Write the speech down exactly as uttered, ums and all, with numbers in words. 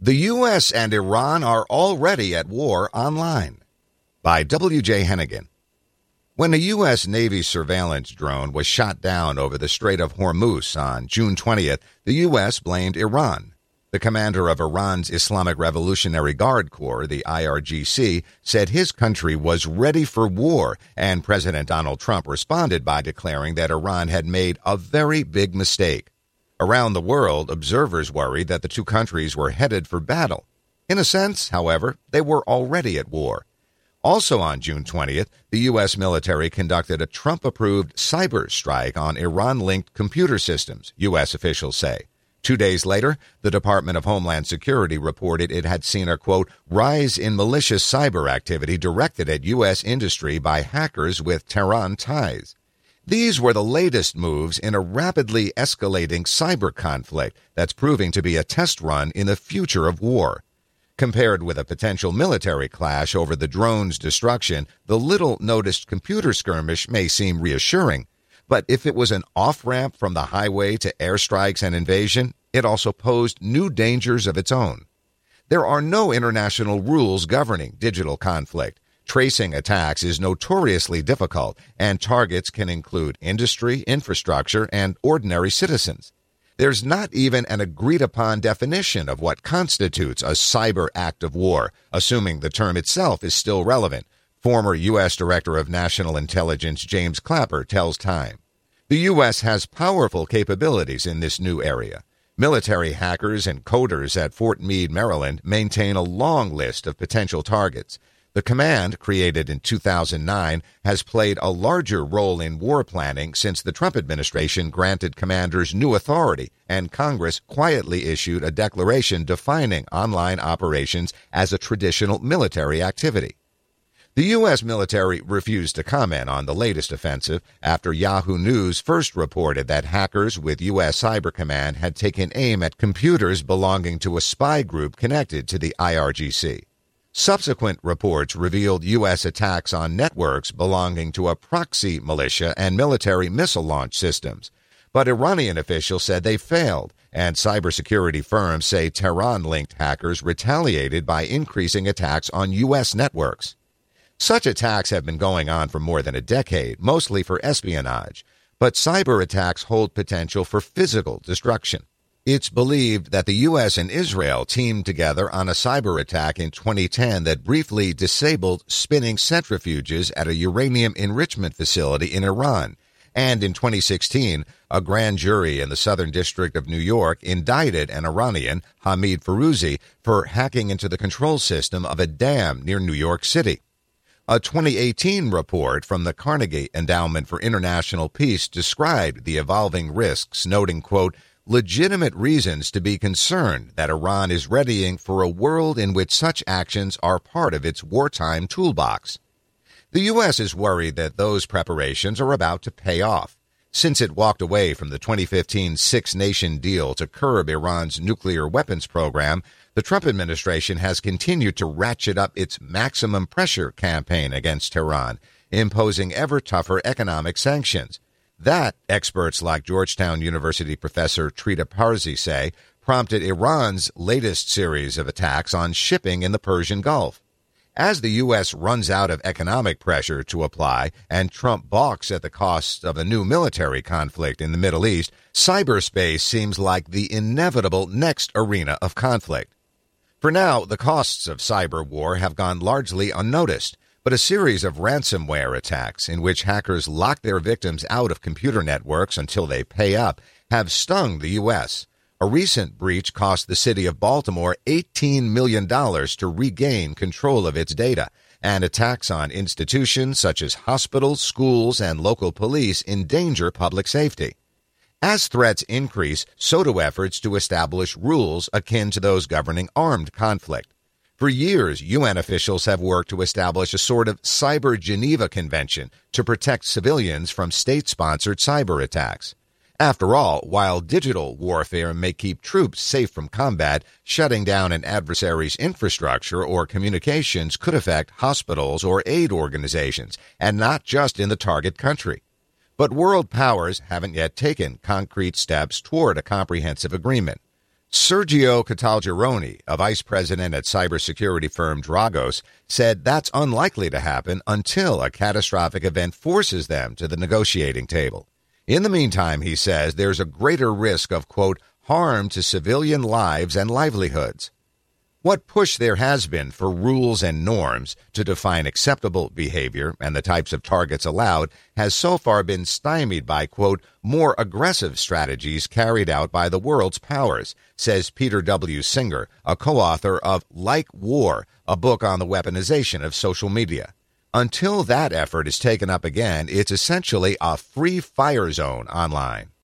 The U S and Iran are already at war online. By W J Hennigan. When a U S Navy surveillance drone was shot down over the Strait of Hormuz on June twentieth, the U S blamed Iran. The commander of Iran's Islamic Revolutionary Guard Corps, the I R G C, said his country was ready for war, and President Donald Trump responded by declaring that Iran had made a very big mistake. Around the world, observers worried that the two countries were headed for battle. In a sense, however, they were already at war. Also on June twentieth, the U S military conducted a Trump-approved cyber strike on Iran-linked computer systems, U S officials say. Two days later, the Department of Homeland Security reported it had seen a, quote, rise in malicious cyber activity directed at U S industry by hackers with Tehran ties. These were the latest moves in a rapidly escalating cyber conflict that's proving to be a test run in the future of war. Compared with a potential military clash over the drone's destruction, the little-noticed computer skirmish may seem reassuring. But if it was an off-ramp from the highway to airstrikes and invasion, it also posed new dangers of its own. There are no international rules governing digital conflict. Tracing attacks is notoriously difficult, and targets can include industry, infrastructure, and ordinary citizens. There's not even an agreed-upon definition of what constitutes a cyber act of war, assuming the term itself is still relevant. Former U S Director of National Intelligence James Clapper tells Time. The U S has powerful capabilities in this new area. Military hackers and coders at Fort Meade, Maryland, maintain a long list of potential targets. The command, created in two thousand nine, has played a larger role in war planning since the Trump administration granted commanders new authority and Congress quietly issued a declaration defining online operations as a traditional military activity. The U S military refused to comment on the latest offensive after Yahoo News first reported that hackers with U S Cyber Command had taken aim at computers belonging to a spy group connected to the I R G C. Subsequent reports revealed U S attacks on networks belonging to a proxy militia and military missile launch systems. But Iranian officials said they failed, and cybersecurity firms say Tehran-linked hackers retaliated by increasing attacks on U S networks. Such attacks have been going on for more than a decade, mostly for espionage, but cyber attacks hold potential for physical destruction. It's believed that the U S and Israel teamed together on a cyber attack in twenty ten that briefly disabled spinning centrifuges at a uranium enrichment facility in Iran. And in twenty sixteen, a grand jury in the Southern District of New York indicted an Iranian, Hamid Fourouzi, for hacking into the control system of a dam near New York City. A twenty eighteen report from the Carnegie Endowment for International Peace described the evolving risks, noting, quote, legitimate reasons to be concerned that Iran is readying for a world in which such actions are part of its wartime toolbox. The U S is worried that those preparations are about to pay off. Since it walked away from the twenty fifteen six-nation deal to curb Iran's nuclear weapons program, the Trump administration has continued to ratchet up its maximum pressure campaign against Tehran, imposing ever tougher economic sanctions. That, experts like Georgetown University professor Trita Parsi say, prompted Iran's latest series of attacks on shipping in the Persian Gulf. As the U S runs out of economic pressure to apply and Trump balks at the cost of a new military conflict in the Middle East, cyberspace seems like the inevitable next arena of conflict. For now, the costs of cyber war have gone largely unnoticed, but a series of ransomware attacks in which hackers lock their victims out of computer networks until they pay up have stung the U S. A recent breach cost the city of Baltimore eighteen million dollars to regain control of its data, and attacks on institutions such as hospitals, schools, and local police endanger public safety. As threats increase, so do efforts to establish rules akin to those governing armed conflict. For years, U N officials have worked to establish a sort of Cyber Geneva Convention to protect civilians from state-sponsored cyber attacks. After all, while digital warfare may keep troops safe from combat, shutting down an adversary's infrastructure or communications could affect hospitals or aid organizations, and not just in the target country. But world powers haven't yet taken concrete steps toward a comprehensive agreement. Sergio Catalgeroni, a vice president at cybersecurity firm Dragos, said that's unlikely to happen until a catastrophic event forces them to the negotiating table. In the meantime, he says there's a greater risk of, quote, harm to civilian lives and livelihoods. What push there has been for rules and norms to define acceptable behavior and the types of targets allowed has so far been stymied by, quote, more aggressive strategies carried out by the world's powers, says Peter W. Singer, a co-author of Like War, a book on the weaponization of social media. Until that effort is taken up again, it's essentially a free fire zone online.